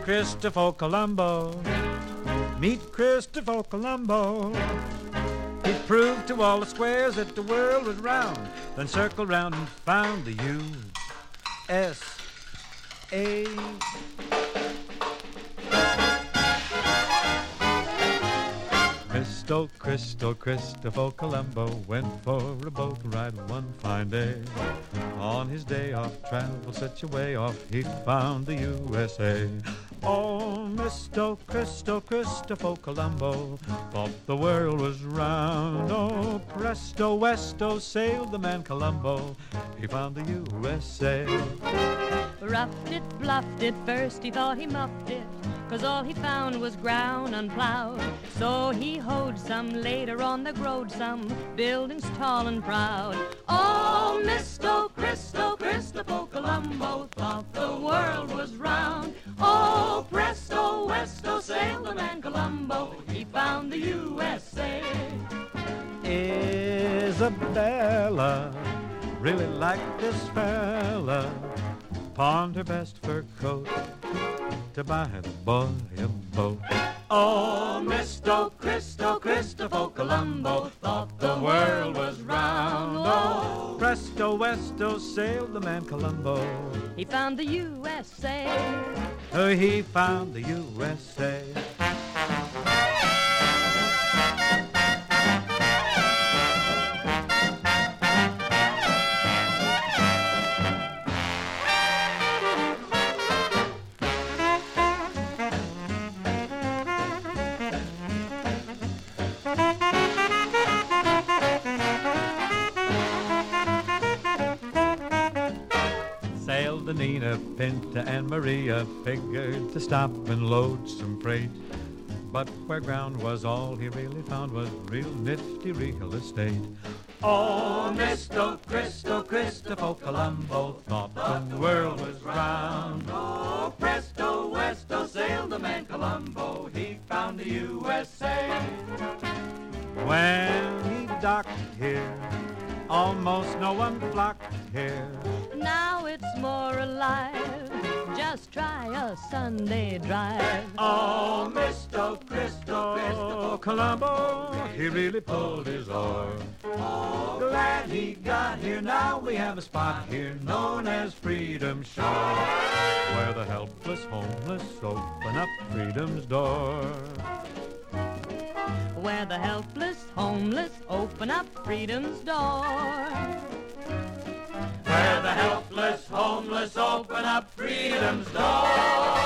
Christopher Colombo. Meet Christopher Colombo. He proved to all the squares that the world was round, then circled round and found the USA. Christopher Colombo went for a boat ride one fine day. On his day off, traveled such a way off, he found the USA. Oh, Christopher Colombo thought the world was round. Oh, presto, westo, sailed the man Colombo. He found the USA. Roughed it, bluffed it, first he thought he muffed it, 'cause all he found was ground unplowed. So he hoed some, later on the growed some, buildings tall and proud. Oh, Christopher Colombo thought the world was round. Oh, presto, westo, sailed the man Colombo. He found the USA. Isabella really liked this fella, pawned her best fur coat to buy the boy a boat. Oh, Christopher Colombo thought the world was round. Oh, presto, westo, sailed the man Colombo. He found the USA. Oh, he found the USA. Sailed the Nina, Pinta, and Maria, figured to stop and load some freight. But where ground was, all he really found was real nifty real estate. Oh, Christopher Colombo thought the world was round. Oh, presto, westo, sailed the man Colombo. He found the USA. When he docked here, almost no one flocked here. Now it's more alive. Just try a Sunday drive. Oh, Christopher Colombo, he really pulled his oar. Oh, glad he got here. Now we have a spot here known as Freedom Shore, where the helpless, homeless open up freedom's door. Where the helpless, homeless open up freedom's door. Where the helpless, homeless open up freedom's door.